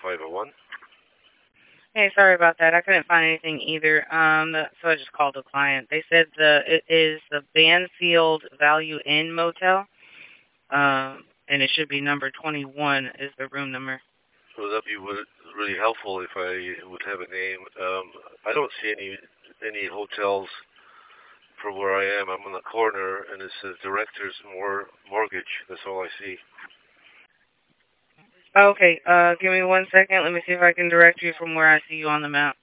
501. Hey, sorry about that. I couldn't find anything either. So I just called the client. They said it is the Banfield Value Inn Motel. And it should be number 21 is the room number. So that'd be really helpful if I would have a name. I don't see any hotels from where I am. I'm on the corner, and it says Directors Mortgage. That's all I see. Okay, give me 1 second. Let me see if I can direct you from where I see you on the map.